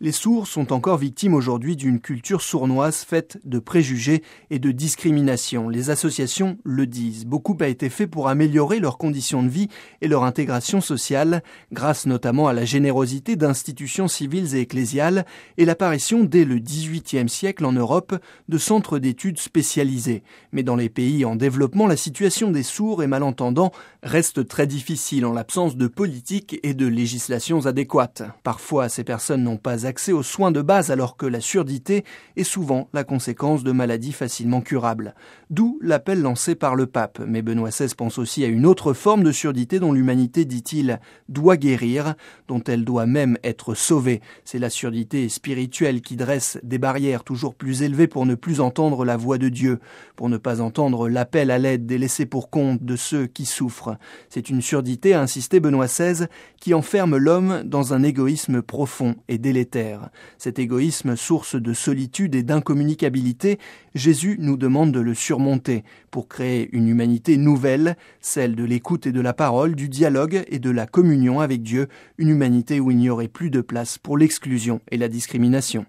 Les sourds sont encore victimes aujourd'hui d'une culture sournoise faite de préjugés et de discrimination. Les associations le disent. Beaucoup a été fait pour améliorer leurs conditions de vie et leur intégration sociale, grâce notamment à la générosité d'institutions civiles et ecclésiales et l'apparition dès le XVIIIe siècle en Europe de centres d'études spécialisés. Mais dans les pays en développement, la situation des sourds et malentendants reste très difficile en l'absence de politiques et de législations adéquates. Parfois, ces personnes n'ont pas accès aux soins de base alors que la surdité est souvent la conséquence de maladies facilement curables. D'où l'appel lancé par le pape. Mais Benoît XVI pense aussi à une autre forme de surdité dont l'humanité, dit-il, doit guérir, dont elle doit même être sauvée. C'est la surdité spirituelle qui dresse des barrières toujours plus élevées pour ne plus entendre la voix de Dieu, pour ne pas entendre l'appel à l'aide des laissés pour compte de ceux qui souffrent. C'est une surdité, a insisté Benoît XVI, qui enferme l'homme dans un égoïsme profond et délétère. Cet égoïsme, source de solitude et d'incommunicabilité, Jésus nous demande de le surmonter pour créer une humanité nouvelle, celle de l'écoute et de la parole, du dialogue et de la communion avec Dieu, une humanité où il n'y aurait plus de place pour l'exclusion et la discrimination.